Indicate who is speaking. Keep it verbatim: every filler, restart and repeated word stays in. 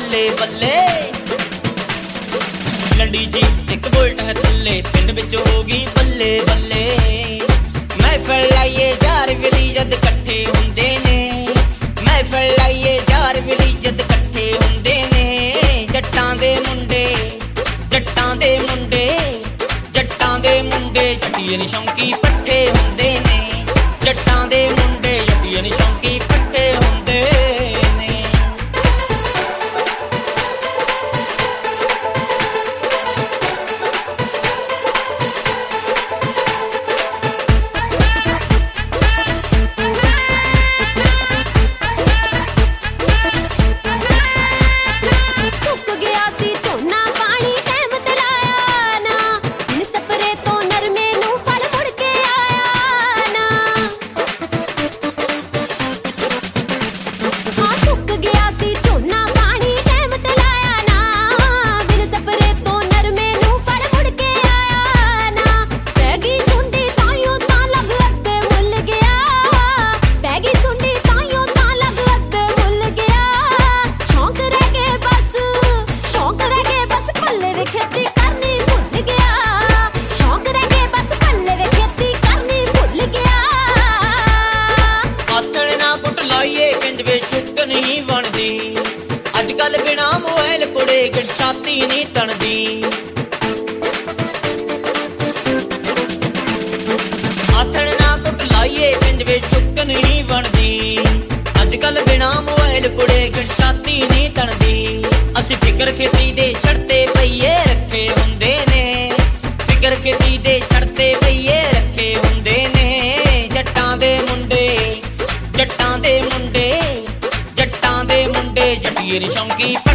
Speaker 1: बल्ले बल्ले लंडी जी एक बुलट है थल्ले पिंड विच होगी बल्ले बल्ले महफिल लाइए जार विली जद कट्ठे हुंदे ने महफिल लाइए जार विली जद कट्ठे हुंदे ने जट्टां दे मुंडे जट्टां दे मुंडे जट्टां दे मुंडे जट्टियन शौंकी पट्ठे हुंदे ने जट्टां दे मुंडे जट्टियन शौंकी पट्ठे हुंदे ने अजकल बिना मोबाइल कुड़े छाती नहीं तनदी आथण ना कुट लाइए पिंज विच चुक नहीं बनदी अजकल बिना मोबाइल कुड़े छाती नहीं तनदी असीं फिकर खेती दे छड़ते पईए रखे हुंदे ने फिकर खेती दे छड़ते पईए रखे हुंदे ने जट्टां दे मुंडे जट्टां दे मुंडे जट्टां दे मुंडे जट्टियन शौंकी